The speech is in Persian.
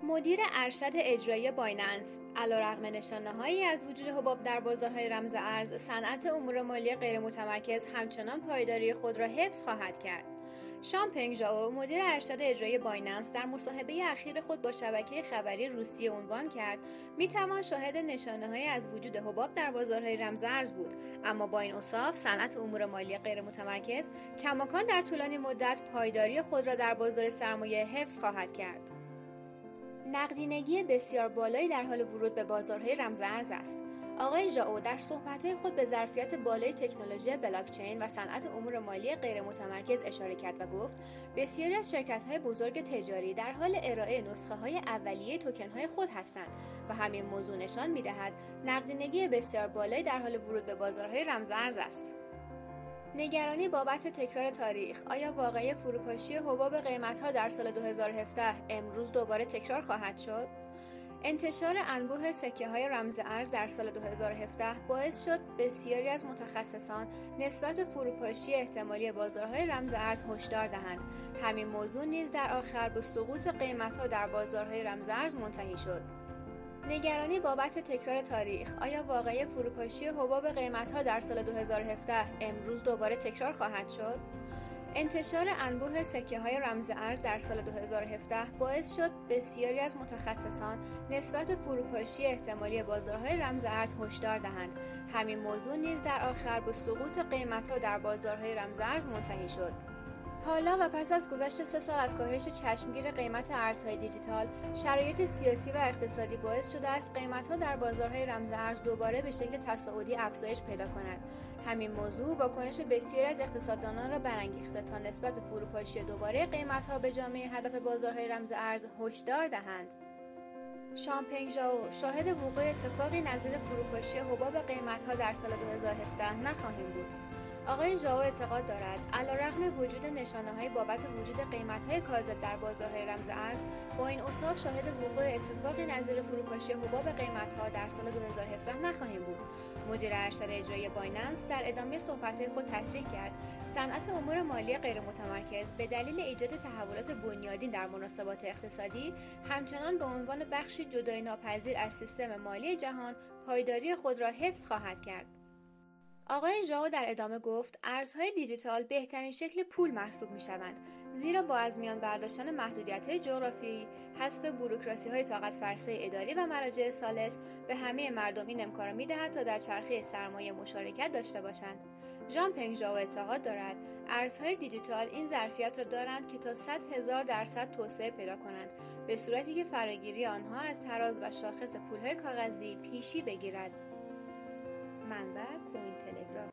مدیر ارشد اجرایی بایننس علیرغم نشانه‌هایی از وجود حباب در بازارهای رمز ارز، صنعت امور مالی غیرمتمرکز همچنان پایداری خود را حفظ خواهد کرد. شامپنگ ژائو، مدیر ارشد اجرایی بایننس، در مصاحبه اخیر خود با شبکه خبری روسیه عنوان کرد میتوان شاهد نشانه‌هایی از وجود حباب در بازارهای رمز ارز بود، اما با این اوصاف صنعت امور مالی غیرمتمرکز کماکان در طولانی مدت پایداری خود را در بازار سرمایه حفظ خواهد کرد. نقدینگی بسیار بالایی در حال ورود به بازارهای رمز ارز است. آقای ژائو در صحبت‌های خود به ظرفیت بالای تکنولوژی بلاکچین و صنعت امور مالی غیرمتمرکز اشاره کرد و گفت بسیاری از شرکت‌های بزرگ تجاری در حال ارائه نسخه‌های اولیه توکن‌های خود هستند و همین موضوع نشان می‌دهد نقدینگی بسیار بالایی در حال ورود به بازارهای رمز ارز است. نگرانی بابت تکرار تاریخ: آیا واقعه فروپاشی حباب قیمت‌ها در سال 2017 امروز دوباره تکرار خواهد شد؟ انتشار انبوه سکه‌های رمز ارز در سال 2017 باعث شد بسیاری از متخصصان نسبت به فروپاشی احتمالی بازارهای رمز ارز هشدار دهند. همین موضوع نیز در آخر به سقوط قیمت‌ها در بازارهای رمز ارز منتهی شد. نگرانی بابت تکرار تاریخ: آیا واقعه فروپاشی حباب قیمت‌ها در سال 2017 امروز دوباره تکرار خواهد شد؟ انتشار انبوه سکه‌های رمز ارز در سال 2017 باعث شد بسیاری از متخصصان نسبت به فروپاشی احتمالی بازارهای رمز ارز هشدار دهند. همین موضوع نیز در آخر به سقوط قیمت‌ها در بازارهای رمز ارز منتهی شد. حالا و پس از گذشت 3 سال از کاهش چشمگیر قیمت ارزهای دیجیتال، شرایط سیاسی و اقتصادی باعث شده است قیمت‌ها در بازارهای رمز ارز دوباره به شکل تصاعدی افزایش پیدا کند. همین موضوع واکنش بسیاری از اقتصاددانان را برانگیخته تا نسبت به فروپاشی دوباره قیمت‌ها به جامعه هدف بازارهای رمز ارز هشدار دهند. شامپنگ ژائو: شاهد وقوع اتفاقی نظیر فروپاشی حباب قیمت‌ها در سال 2017 نخواهیم بود. آقای ژائو اعتقاد دارد علیرغم وجود نشانه‌های بابت وجود قیمت‌های کاذب در بازارهای رمز ارز، با این اوصاف شاهد وقوع اتفاقی نظیر فروپاشی حباب قیمت‌ها در سال 2017 نخواهیم بود. مدیر ارشد اجرایی بایننس در ادامه صحبت‌های خود تصریح کرد صنعت امور مالی غیرمتمرکز به دلیل ایجاد تحولات بنیادین در مناسبات اقتصادی همچنان به عنوان بخشی جدایی ناپذیر از سیستم مالی جهان پایداری خود را حفظ خواهد کرد. آقای ژائو در ادامه گفت ارزهای دیجیتال بهترین شکل پول محسوب می‌شوند، زیرا با از میان برداشتن محدودیت‌های جغرافیایی، حذف بوروکراسی‌های طاقت فرسای اداری و مراجع ثالث به همه مردم این امکان را می‌دهد تا در چرخه سرمایه مشارکت داشته باشند. شامپنگ ژائو اعتقاد دارد ارزهای دیجیتال این ظرفیت را دارند که تا 100,000% توسعه پیدا کنند، به صورتی که فراگیری آنها از تراز و شاخص پول‌های کاغذی پیشی بگیرد. منبع کوین تلگراف